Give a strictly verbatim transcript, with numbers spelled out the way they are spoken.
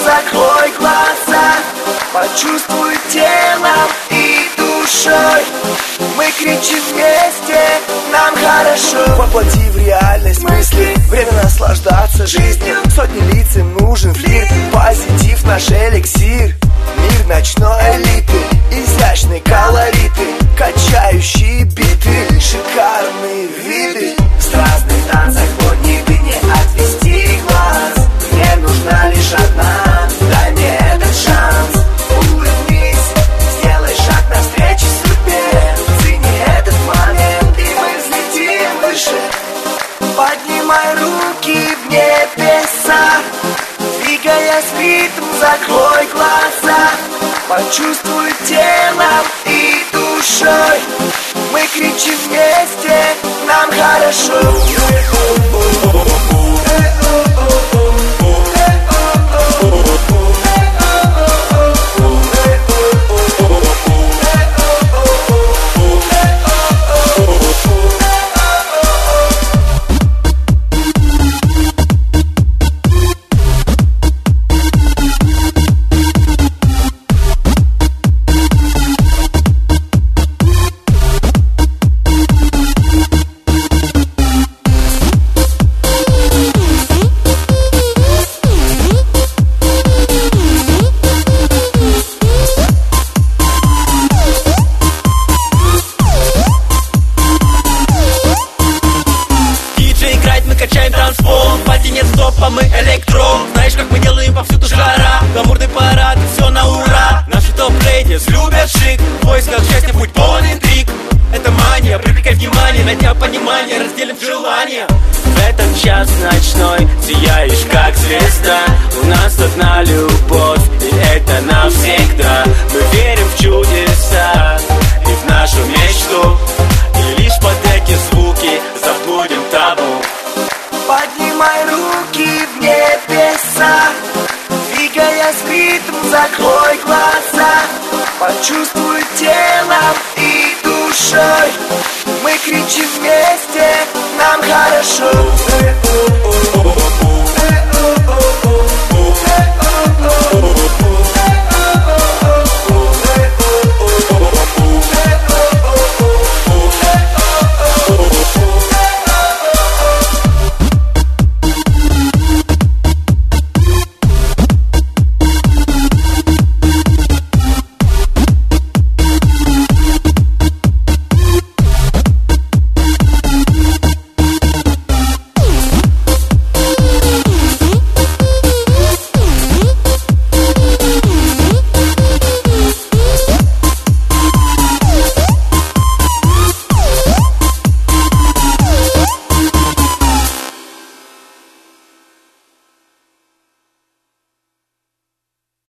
закрой глаза, почувствуй телом и душой. Мы кричим вместе, нам хорошо. Воплоти в реальность мысли, время наслаждаться жизнью. Сотни лиц им нужен флирт, позитив наш эликсир. Мир ночной элиты, изящные колориты, качающие биты, шикарные виды. В страстных танцах подняты, не отвести глаз. Мне нужна лишь одна, дай мне этот шанс. Улыбнись, сделай шаг навстречу судьбе. Цени этот момент, и мы взлетим выше. Поднимай руки в небеса, двигаясь в ритм, закрой глаза, почувствуй телом и душой. Мы кричим вместе, нам хорошо. Качаем трансформ, пати нет стопа, мы электро. Знаешь, как мы делаем повсюду жара, гламурный парад, все на ура. Наши топ-лейдис любят шик, в поисках счастья путь полон интриг. Это мания, привлекай внимание, найдя понимание, разделим желание. В этот час ночной сияешь как звезда. У нас одна любовь, и это навсегда. Мы верим в чудеса и в нашу мечту, и лишь под эти звуки забудем табу. Поднимай руки в небеса, двигаясь в ритм, закрой глаза, почувствуй телом и душой. Мы кричим вместе, нам хорошо.